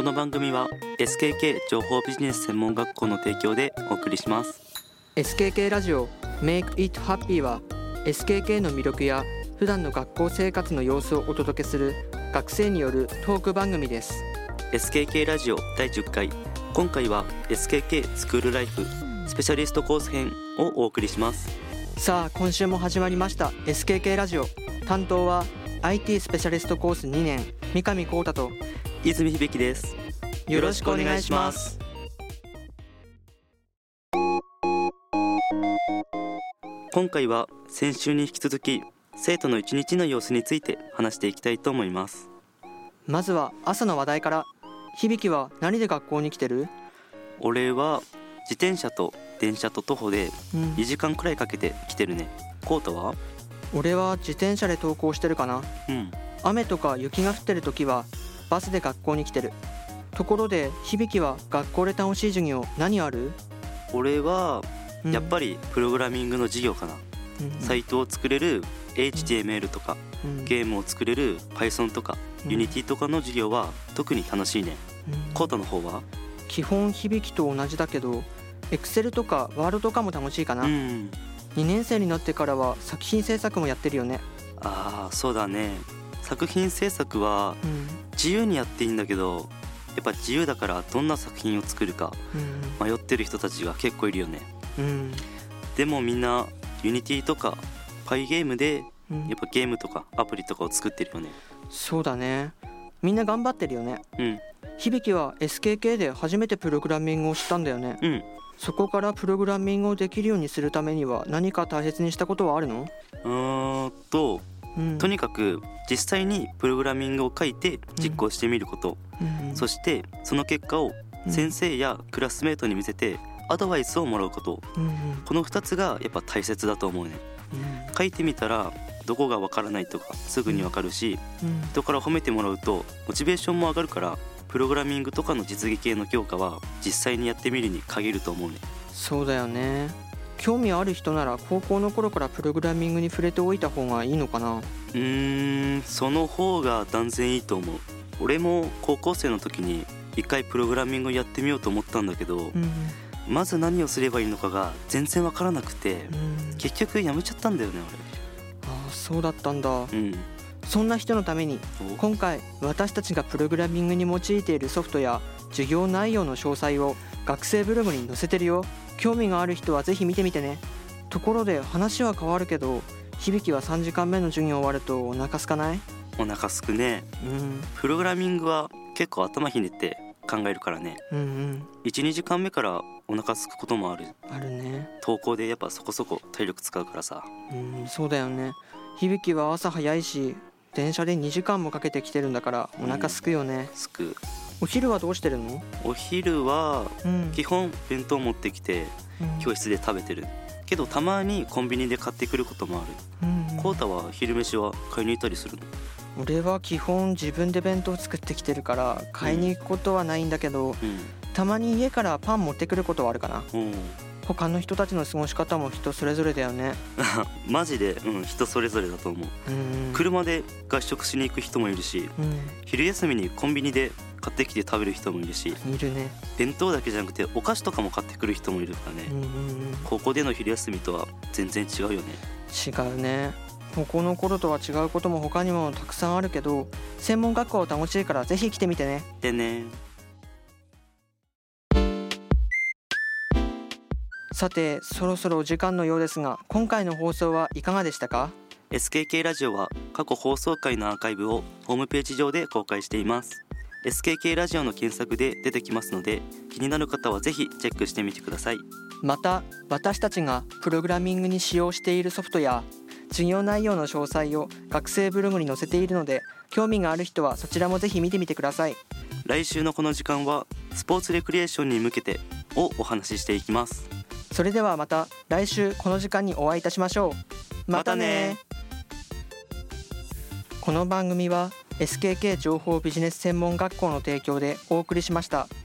この番組は SKK 情報ビジネス専門学校の提供でお送りします。 SKK ラジオ Make It Happy は SKK の魅力や普段の学校生活の様子をお届けする学生によるトーク番組です。 SKK ラジオ第10回、今回は SKK スクールライフスペシャリストコース編をお送りします。 さあ今週も始まりました SKK ラジオ。担当は IT スペシャリストコース2年三上光太と泉響です。 よろしくお願いします。 今回は先週に引き続き生徒の一日の様子について話していきたいと思います。 まずは朝の話題から。響は何で学校に来てる？ 俺は自転車と電車と徒歩で2時間くらいかけて来てるね。コウタは？ 俺は自転車で登校してるかな。雨とか雪が降ってる時はバスで学校に来てる。ところで響は学校で楽しい授業何ある？ 俺はやっぱりプログラミングの授業かな。サイトを作れる HTML とか、ゲームを作れる Python とか、Unity とかの授業は特に楽しいね。コウタの方は？ 基本響と同じだけど Excel とか Word とかも楽しいかな。2年生になってからは作品制作もやってるよね。 ああ、そうだね。作品制作は自由にやっていいんだけど、やっぱ自由だからどんな作品を作るか迷ってる人たちが結構いるよね。でもみんな Unity とか Pygame でやっぱゲームとかアプリとかを作ってるよね。 そうだね、みんな頑張ってるよね。響は SKK で初めてプログラミングをしたんだよね。そこからプログラミングをできるようにするためには何か大切にしたことはあるの？ とにかく実際にプログラミングを書いて実行してみること、そしてその結果を先生やクラスメートに見せてアドバイスをもらうこと、この2つがやっぱ大切だと思うね。書いてみたらどこがわからないとかすぐにわかるし、人から褒めてもらうとモチベーションも上がるから、プログラミングとかの実技系の強化は実際にやってみるに限ると思うね。 そうだよね。興味ある人なら高校の頃からプログラミングに触れておいた方がいいのかな？ その方が断然いいと思う。俺も高校生の時に一回プログラミングをやってみようと思ったんだけど、まず何をすればいいのかが全然わからなくて、結局やめちゃったんだよね俺。ああ、そうだったんだ。そんな人のために今回私たちがプログラミングに用いているソフトや授業内容の詳細を学生ブログに載せてるよ。興味がある人はぜひ見てみてね。ところで話は変わるけど、響は3時間目の授業終わるとお腹空かない？ お腹空くね。プログラミングは結構頭ひねって考えるからね。1,2 時間目からお腹空くこともあるね。 登校でやっぱそこそこ体力使うからさ。 そうだよね。響は朝早いし電車で2時間もかけて来てるんだからお腹空くよね。 空く。 お昼はどうしてるの？ お昼は基本弁当持ってきて教室で食べてるけど、たまにコンビニで買ってくることもある。コウタは昼飯は買いに行ったりするの？ 俺は基本自分で弁当作ってきてるから買いに行くことはないんだけど、たまに家からパン持ってくることはあるかな。他の人たちの過ごし方も人それぞれだよね。 マジで、人それぞれだと思う。車で合食しに行く人もいるし、昼休みにコンビニで買ってきて食べる人もいるし、 いるね。 弁当だけじゃなくてお菓子とかも買ってくる人もいるからね。高校での昼休みとは全然違うよね。 違うね。高校の頃とは違うことも他にもたくさんあるけど、専門学校楽しいからぜひ来てみてね。 でね。 さてそろそろお時間のようですが、今回の放送はいかがでしたか？ SKK ラジオは過去放送回のアーカイブをホームページ上で公開しています。 SKK ラジオの検索で出てきますので、気になる方はぜひチェックしてみてください。 また私たちがプログラミングに使用しているソフトや授業内容の詳細を学生ブログに載せているので、興味がある人はそちらもぜひ見てみてください。 来週のこの時間はスポーツレクリエーションに向けてをお話ししていきます。 それではまた来週この時間にお会いいたしましょう。またね。この番組は SKK 情報ビジネス専門学校の提供でお送りしました。